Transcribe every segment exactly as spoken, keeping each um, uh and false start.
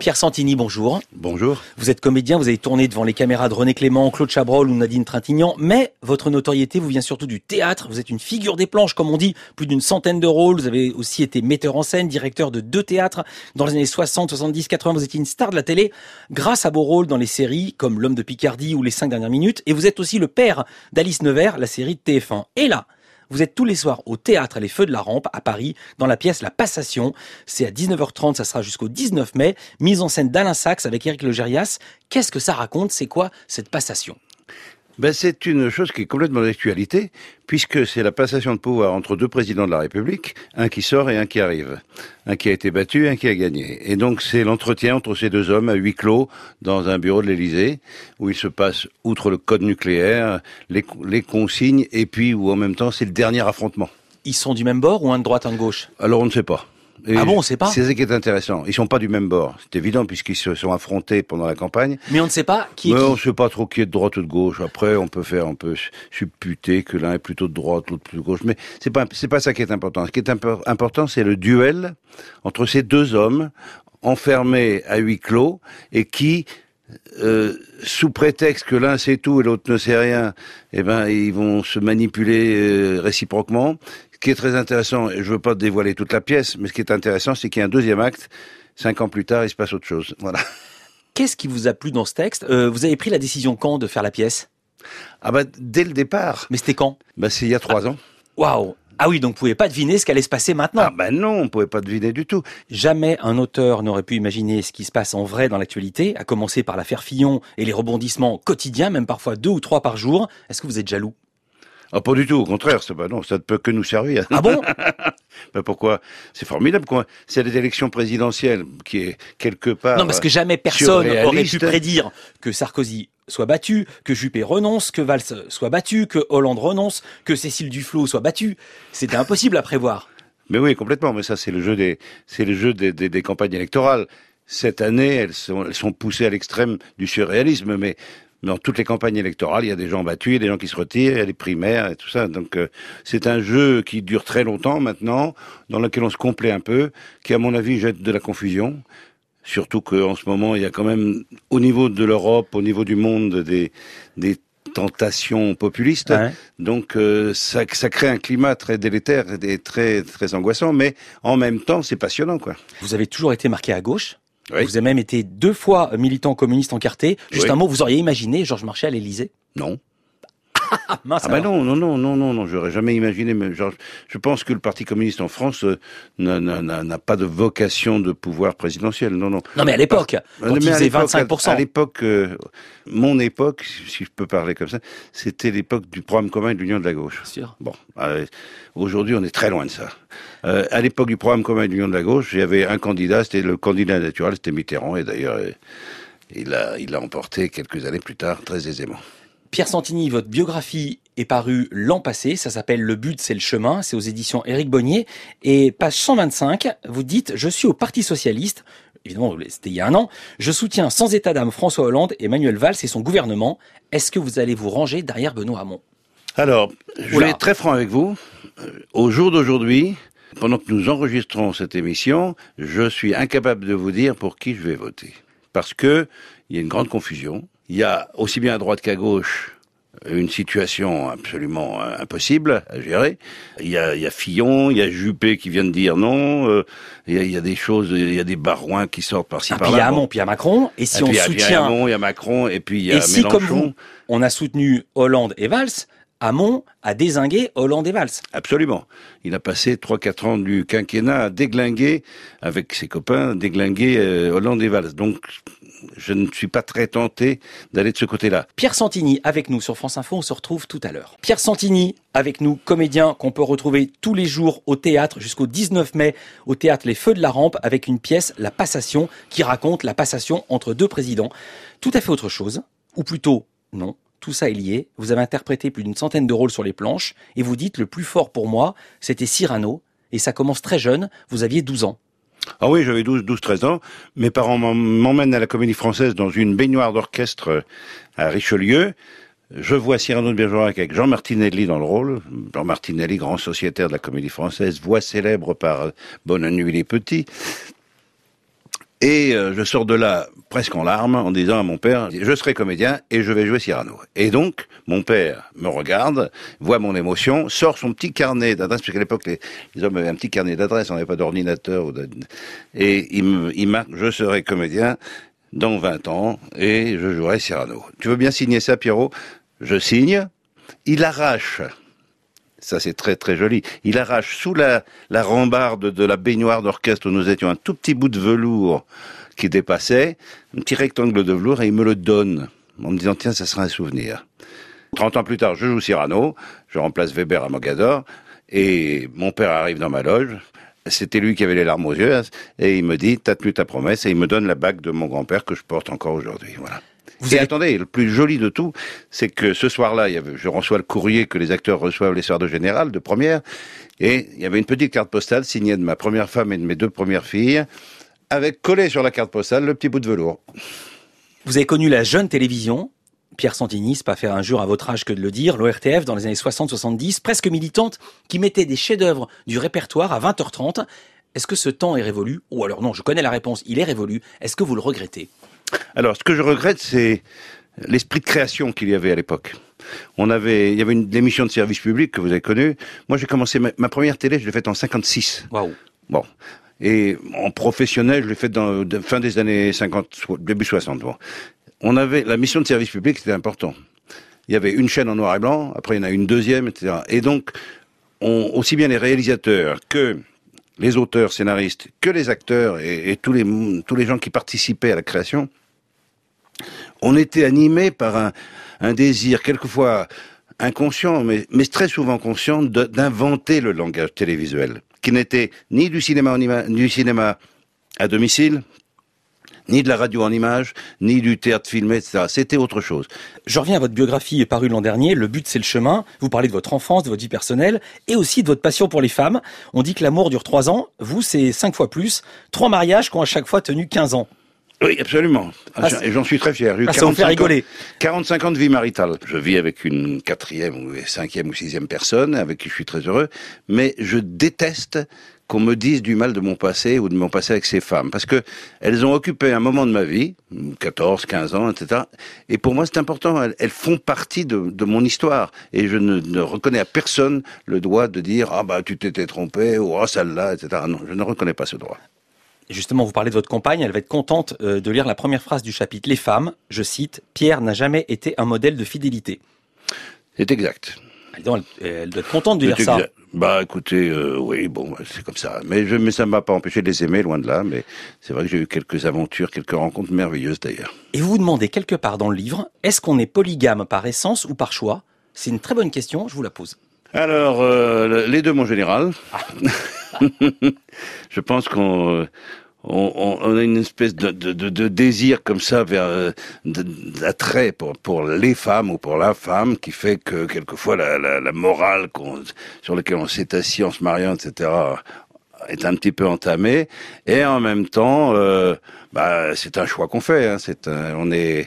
Pierre Santini, bonjour. Bonjour. Vous êtes comédien, vous avez tourné devant les caméras de René Clément, Claude Chabrol ou Nadine Trintignant, mais votre notoriété vous vient surtout du théâtre. Vous êtes une figure des planches, comme on dit, plus d'une centaine de rôles. Vous avez aussi été metteur en scène, directeur de deux théâtres. Dans les années soixante, soixante-dix, quatre-vingts, vous étiez une star de la télé grâce à vos rôles dans les séries comme L'Homme de Picardie ou Les cinq dernières minutes. Et vous êtes aussi le père d'Alice Nevers, la série de T F un. Et là, vous êtes tous les soirs au théâtre Les Feux de la Rampe à Paris, dans la pièce La Passation. C'est à dix-neuf heures trente, ça sera jusqu'au dix-neuf mai. Mise en scène d'Alain Sachs avec Éric Logérias. Qu'est-ce que ça raconte? C'est quoi cette passation? Ben, c'est une chose qui est complètement d'actualité, puisque c'est la passation de pouvoir entre deux présidents de la République, un qui sort et un qui arrive. Un qui a été battu et un qui a gagné. Et donc c'est l'entretien entre ces deux hommes à huis clos dans un bureau de l'Élysée, où il se passe, outre le code nucléaire, les, les consignes, et puis où en même temps c'est le dernier affrontement. Ils sont du même bord ou un de droite, un de gauche? Alors on ne sait pas. Et ah bon, on sait pas? C'est ça qui est intéressant. Ils sont pas du même bord. C'est évident puisqu'ils se sont affrontés pendant la campagne. Mais on ne sait pas qui est Mais qui. on ne sait pas trop qui est de droite ou de gauche. Après, on peut faire, on peut supputer que l'un est plutôt de droite, l'autre plus de gauche. Mais c'est pas, c'est pas ça qui est important. Ce qui est impo- important, c'est le duel entre ces deux hommes enfermés à huis clos et qui, Euh, sous prétexte que l'un sait tout et l'autre ne sait rien, eh ben ils vont se manipuler euh, réciproquement. Ce qui est très intéressant, et je veux pas dévoiler toute la pièce, mais ce qui est intéressant, c'est qu'il y a un deuxième acte. Cinq ans plus tard, il se passe autre chose. Voilà. Qu'est-ce qui vous a plu dans ce texte? euh, Vous avez pris la décision quand de faire la pièce? Ah bah dès le départ. Mais c'était quand? Bah c'est il y a trois ah. ans. Waouh! Ah oui, donc vous pouvez pas deviner ce qu'allait se passer maintenant. Ah ben non, on pouvait pas deviner du tout. Jamais un auteur n'aurait pu imaginer ce qui se passe en vrai dans l'actualité, à commencer par l'affaire Fillon et les rebondissements quotidiens, même parfois deux ou trois par jour. Est-ce que vous êtes jaloux? Ah, pas du tout, au contraire, c'est, bah non, ça ne peut que nous servir. Ah bon? Ben pourquoi? C'est formidable, quoi. C'est des élections présidentielles qui est quelque part. Non, parce que jamais personne aurait pu prédire que Sarkozy soit battu, que Juppé renonce, que Valls soit battu, que Hollande renonce, que Cécile Duflot soit battue. C'était impossible à prévoir. Mais oui, complètement. Mais ça, c'est le jeu des, c'est le jeu des, des, des campagnes électorales. Cette année, elles sont, elles sont poussées à l'extrême du surréalisme, mais dans toutes les campagnes électorales, il y a des gens battus, il y a des gens qui se retirent, il y a des primaires et tout ça. Donc euh, c'est un jeu qui dure très longtemps maintenant, dans lequel on se complaît un peu, qui à mon avis jette de la confusion. Surtout qu'en ce moment, il y a quand même, au niveau de l'Europe, au niveau du monde, des, des tentations populistes. Ouais. Donc euh, ça, ça crée un climat très délétère et très, très angoissant, mais en même temps, c'est passionnant, quoi. Vous avez toujours été marqué à gauche. Oui. Vous avez même été deux fois militant communiste encarté. Juste oui. un mot, vous auriez imaginé Georges Marchais à l'Élysée? Non. Ah, mince, ah ben non, non, non, non, non, non, j'aurais jamais imaginé. Mais genre, je pense que le Parti communiste en France euh, n'a, n'a, n'a pas de vocation de pouvoir présidentiel. Non, non. Non, mais à l'époque, Par... quand il faisait vingt-cinq pour cent. À, à l'époque, euh, mon époque, si je peux parler comme ça, c'était l'époque du programme commun de l'Union de la gauche. Sûr. Bon, euh, aujourd'hui, on est très loin de ça. Euh, à l'époque du programme commun de l'Union de la gauche, il y avait un candidat, c'était le candidat naturel, c'était Mitterrand, et d'ailleurs, euh, il a, il a emporté quelques années plus tard, très aisément. Pierre Santini, votre biographie est parue l'an passé, ça s'appelle Le but c'est le chemin, c'est aux éditions Éric Bonnier, et page cent vingt-cinq, vous dites « Je suis au Parti Socialiste », évidemment c'était il y a un an, « Je soutiens sans état d'âme François Hollande et Manuel Valls et son gouvernement. Est-ce que vous allez vous ranger derrière Benoît Hamon ?» Alors, je Oula. vais être très franc avec vous. Au jour d'aujourd'hui, pendant que nous enregistrons cette émission, je suis incapable de vous dire pour qui je vais voter. Parce que il y a une grande confusion. Il y a aussi bien à droite qu'à gauche une situation absolument impossible à gérer. Il y a, il y a Fillon, il y a Juppé qui vient de dire non. Euh, il, y a, il y a des choses, il y a des barouins qui sortent par-ci ah, par-là. Puis il y a Hamon, puis il y a Macron. Et si et on puis, soutient, il y a Hamon, il y a Macron, et puis il y a et si, Mélenchon. Comme vous, on a soutenu Hollande et Valls, Hamon a dézingué Hollande et Valls. Absolument. Il a passé trois quatre ans du quinquennat à déglinguer, avec ses copains, déglinguer euh, Hollande et Valls. Donc, je ne suis pas très tenté d'aller de ce côté-là. Pierre Santini, avec nous sur France Info, on se retrouve tout à l'heure. Pierre Santini, avec nous, comédien qu'on peut retrouver tous les jours au théâtre jusqu'au dix-neuf mai, au théâtre Les Feux de la Rampe, avec une pièce, La Passation, qui raconte la passation entre deux présidents. Tout à fait autre chose, ou plutôt, non. Tout ça est lié. Vous avez interprété plus d'une centaine de rôles sur les planches et vous dites le plus fort pour moi, c'était Cyrano. Et ça commence très jeune. Vous aviez douze ans. Ah oui, j'avais douze, douze, treize ans. Mes parents m'emmènent à la Comédie Française dans une baignoire d'orchestre à Richelieu. Je vois Cyrano de Bergerac avec Jean Martinelli dans le rôle. Jean Martinelli, grand sociétaire de la Comédie Française, voix célèbre par Bonne nuit les petits. Et euh, je sors de là presque en larmes en disant à mon père, je serai comédien et je vais jouer Cyrano. Et donc, mon père me regarde, voit mon émotion, sort son petit carnet d'adresses, parce qu'à l'époque, les, les hommes avaient un petit carnet d'adresses, on n'avait pas d'ordinateur. Ou de... Et il, me, il marque, je serai comédien dans vingt ans et je jouerai Cyrano. Tu veux bien signer ça, Pierrot? Je signe. Il arrache. Ça, c'est très, très joli. Il arrache sous la, la rambarde de la baignoire d'orchestre où nous étions un tout petit bout de velours qui dépassait, un petit rectangle de velours, et il me le donne, en me disant, tiens, ça sera un souvenir. Trente ans plus tard, je joue Cyrano, je remplace Weber à Mogador, et mon père arrive dans ma loge. C'était lui qui avait les larmes aux yeux, et il me dit, t'as tenu ta promesse, et il me donne la bague de mon grand-père que je porte encore aujourd'hui. Voilà. Vous et avez... attendez, le plus joli de tout, c'est que ce soir-là, il y avait, je reçois le courrier que les acteurs reçoivent les soirs de général, de première, et il y avait une petite carte postale signée de ma première femme et de mes deux premières filles, avec collé sur la carte postale le petit bout de velours. Vous avez connu la jeune télévision, Pierre Santini, c'est pas faire injure à votre âge que de le dire, l'O R T F dans les années soixante soixante-dix, presque militante, qui mettait des chefs-d'œuvre du répertoire à vingt heures trente. Est-ce que ce temps est révolu? Ou alors non, je connais la réponse, il est révolu. Est-ce que vous le regrettez? Alors, ce que je regrette, c'est l'esprit de création qu'il y avait à l'époque. On avait, il y avait une émission de service public que vous avez connue. Moi, j'ai commencé ma, ma première télé, je l'ai faite en cinquante-six. Waouh. Bon. Et en professionnel, je l'ai faite dans de, fin des années cinquante, début soixante. Bon. On avait, la mission de service public, c'était important. Il y avait une chaîne en noir et blanc, après il y en a une deuxième, et cetera. Et donc, on, aussi bien les réalisateurs que les auteurs, scénaristes, que les acteurs et, et tous les, tous les gens qui participaient à la création, on était animés par un, un désir, quelquefois inconscient, mais, mais très souvent conscient, de, d'inventer le langage télévisuel, qui n'était ni du cinéma, en ima- du cinéma à domicile, ni de la radio en images, ni du théâtre filmé, et cetera. C'était autre chose. Je reviens à votre biographie parue l'an dernier, Le but c'est le chemin. Vous parlez de votre enfance, de votre vie personnelle, et aussi de votre passion pour les femmes. On dit que l'amour dure trois ans, vous c'est cinq fois plus. Trois mariages qui ont à chaque fois tenu quinze ans. Oui, absolument. Ah, et j'en suis très fier. Ah, ça vous fait rigoler. Ans, quarante-cinq ans de vie maritale. Je vis avec une quatrième ou cinquième ou sixième personne avec qui je suis très heureux, mais je déteste qu'on me dise du mal de mon passé ou de mon passé avec ces femmes, parce que elles ont occupé un moment de ma vie, quatorze, quinze ans, et cetera. Et pour moi, c'est important. Elles, elles font partie de, de mon histoire, et je ne, ne reconnais à personne le droit de dire ah bah tu t'étais trompé ou ah celle-là, et cetera. Non, je ne reconnais pas ce droit. Justement, vous parlez de votre compagne, elle va être contente de lire la première phrase du chapitre. Les femmes, je cite, Pierre n'a jamais été un modèle de fidélité. C'est exact. Elle, elle doit être contente de lire ça. Exact. Bah écoutez, euh, oui, bon, c'est comme ça. Mais, je, mais ça ne m'a pas empêché de les aimer, loin de là. Mais c'est vrai que j'ai eu quelques aventures, quelques rencontres merveilleuses d'ailleurs. Et vous vous demandez quelque part dans le livre, est-ce qu'on est polygame par essence ou par choix? C'est une très bonne question, je vous la pose. Alors, euh, les deux, mon général. Ah. Je pense qu'on... On, on a une espèce de, de, de, de désir comme ça vers d'attrait pour pour les femmes ou pour la femme qui fait que quelquefois la, la, la morale qu'on, sur laquelle on s'est assis en se mariant, et cetera est un petit peu entamée. Et en même temps, euh, bah c'est un choix qu'on fait. Hein, c'est un, on est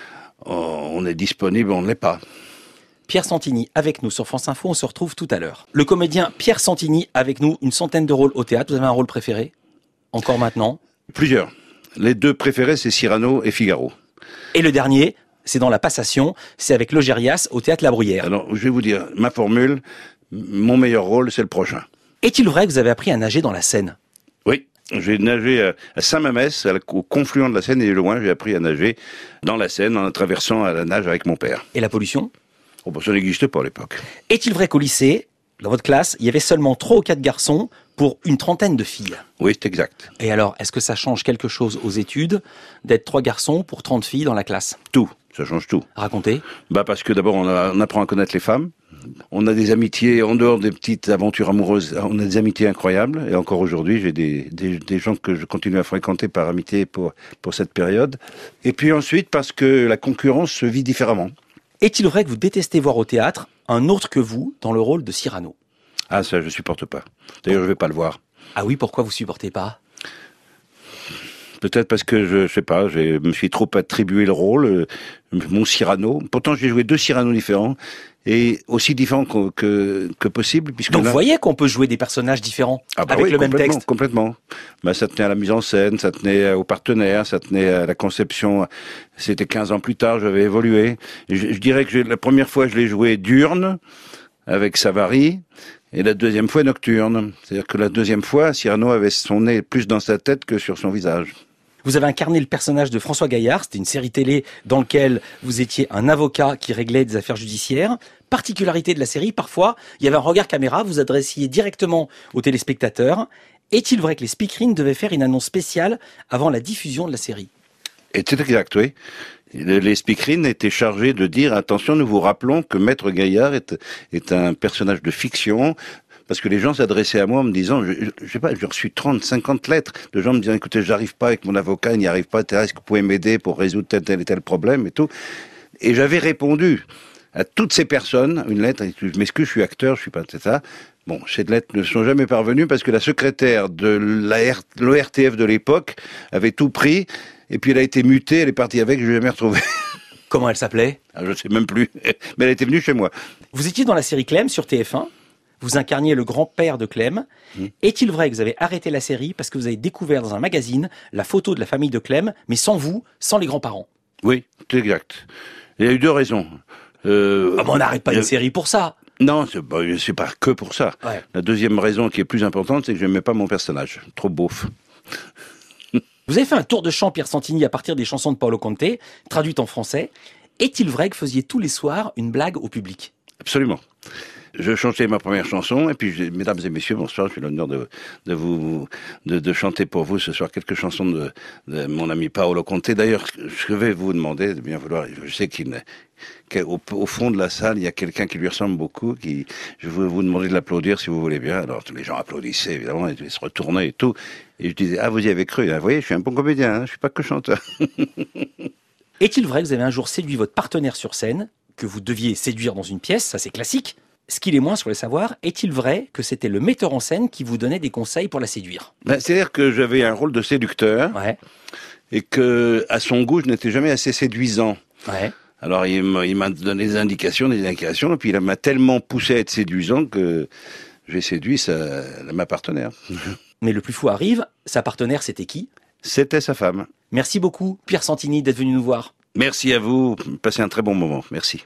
on est disponible, on ne l'est pas. Pierre Santini avec nous sur France Info. On se retrouve tout à l'heure. Le comédien Pierre Santini avec nous, une centaine de rôles au théâtre. Vous avez un rôle préféré? Encore maintenant? Plusieurs. Les deux préférés, c'est Cyrano et Figaro. Et le dernier, c'est dans La Passation, c'est avec Logérias au Théâtre La Bruyère. Alors, je vais vous dire, ma formule, mon meilleur rôle, c'est le prochain. Est-il vrai que vous avez appris à nager dans la Seine? Oui, j'ai nagé à Saint-Mamès, au confluent de la Seine et loin, j'ai appris à nager dans la Seine en traversant à la nage avec mon père. Et la pollution? Oh, bah, ça n'existait pas à l'époque. Est-il vrai qu'au lycée, dans votre classe, il y avait seulement trois ou quatre garçons pour une trentaine de filles? Oui, c'est exact. Et alors, est-ce que ça change quelque chose aux études d'être trois garçons pour trente filles dans la classe? Tout, ça change tout. Racontez. Bah parce que d'abord, on, a, on apprend à connaître les femmes. On a des amitiés, en dehors des petites aventures amoureuses, on a des amitiés incroyables. Et encore aujourd'hui, j'ai des, des, des gens que je continue à fréquenter par amitié pour, pour cette période. Et puis ensuite, parce que la concurrence se vit différemment. Est-il vrai que vous détestez voir au théâtre un autre que vous dans le rôle de Cyrano? Ah, ça, je supporte pas. D'ailleurs, je vais pas le voir. Ah oui, pourquoi vous supportez pas? Peut-être parce que je, je sais pas, je me suis trop attribué le rôle, euh, mon Cyrano. Pourtant, j'ai joué deux Cyrano différents et aussi différents que que, que possible. Puisque Donc là, vous voyez qu'on peut jouer des personnages différents ah bah avec oui, le même complètement, texte. complètement. Bah, ça tenait à la mise en scène, ça tenait au partenaire, ça tenait à la conception. C'était quinze ans plus tard, j'avais évolué. Et je, je dirais que j'ai- la première fois, je l'ai joué diurne avec Savary. Et la deuxième fois nocturne. C'est-à-dire que la deuxième fois, Cyrano avait son nez plus dans sa tête que sur son visage. Vous avez incarné le personnage de François Gaillard, c'était une série télé dans laquelle vous étiez un avocat qui réglait des affaires judiciaires. Particularité de la série, parfois, il y avait un regard caméra, vous adressiez directement aux téléspectateurs. Est-il vrai que les speakerines devaient faire une annonce spéciale avant la diffusion de la série? Et c'est exact, oui. Les speakerines étaient chargés de dire, attention, nous vous rappelons que Maître Gaillard est, est un personnage de fiction, parce que les gens s'adressaient à moi en me disant, je, je, je sais pas, j'ai reçu trente, cinquante lettres de gens me disant, écoutez, j'arrive pas avec mon avocat, il n'y arrive pas, est-ce que vous pouvez m'aider pour résoudre tel, tel et tel problème et tout. Et j'avais répondu à toutes ces personnes, une lettre, je m'excuse, je suis acteur, je suis pas, c'est ça. Bon, ces lettres ne sont jamais parvenues parce que la secrétaire de l'O R T F de l'époque avait tout pris, et puis elle a été mutée, elle est partie avec, je l'ai jamais retrouvée. Comment elle s'appelait? Ah, je sais même plus, mais elle était venue chez moi. Vous étiez dans la série Clem sur T F un. Vous incarniez le grand-père de Clem. Mmh. Est-il vrai que vous avez arrêté la série parce que vous avez découvert dans un magazine la photo de la famille de Clem, mais sans vous, sans les grands-parents? Oui, c'est exact. Il y a eu deux raisons. Euh, ah, mais on n'arrête pas une série pour ça. Non, c'est bah, c'est pas que pour ça. Ouais. La deuxième raison qui est plus importante, c'est que je n'aimais pas mon personnage. Trop beauf. Vous avez fait un tour de chant, Pierre Santini, à partir des chansons de Paolo Conte, traduites en français. Est-il vrai que vous faisiez tous les soirs une blague au public? Absolument. Je chantais ma première chanson, et puis, je, mesdames et messieurs, bonsoir, j'ai l'honneur de, de vous, de, de chanter pour vous ce soir quelques chansons de, de mon ami Paolo Conte. D'ailleurs, je vais vous demander de bien vouloir, je sais qu'il, qu'au au fond de la salle, il y a quelqu'un qui lui ressemble beaucoup, qui, je vais vous demander de l'applaudir si vous voulez bien. Alors, tous les gens applaudissaient, évidemment, et ils se retournaient et tout. Et je disais, ah, vous y avez cru, hein, vous voyez, je suis un bon comédien, hein, je suis pas que chanteur. Est-il vrai que vous avez un jour séduit votre partenaire sur scène, que vous deviez séduire dans une pièce, ça c'est classique? Ce qu'il est moins sur le savoir, est-il vrai que c'était le metteur en scène qui vous donnait des conseils pour la séduire? Ben, c'est-à-dire que j'avais un rôle de séducteur, ouais. Et que, à son goût, je n'étais jamais assez séduisant. Ouais. Alors il m'a, il m'a donné des indications, des indications, et puis il m'a tellement poussé à être séduisant que j'ai séduit sa, ma partenaire. Mais le plus fou arrive, sa partenaire c'était qui? C'était sa femme. Merci beaucoup, Pierre Santini, d'être venu nous voir. Merci à vous, passez un très bon moment, merci.